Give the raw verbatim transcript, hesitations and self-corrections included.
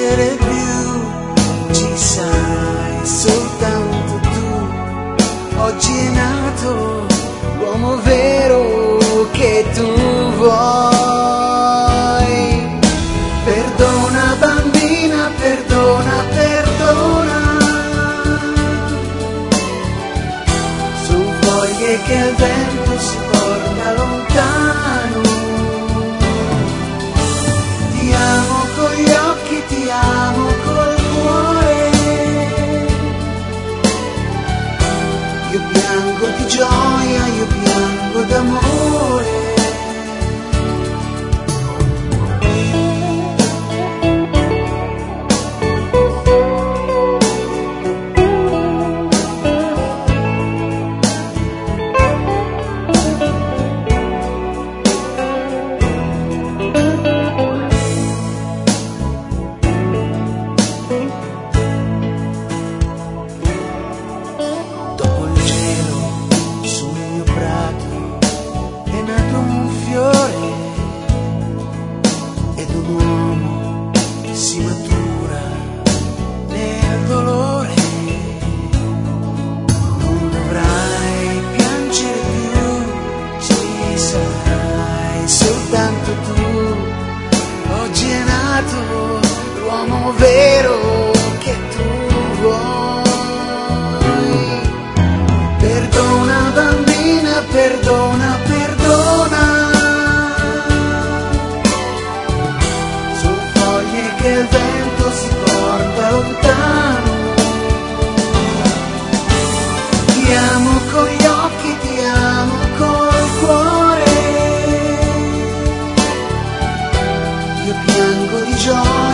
piangere più, ci sarai soltanto tu. Oggi è nato l'uomo vero che tu vuoi. Perdona bambina, perdona, perdona. Su foglie che il vento si porta lontano. Ti amo con gli occhi, ti amo col cuore. Io piango di gioia, io piango d'amore. Soltanto tu, oggi è nato l'uomo vero che tu vuoi. Perdona bambina, perdona, perdona. Su foglie che il vento si porta lontano. Ti amo con gli occhi, ti amo col cuore. Io piango di gioia.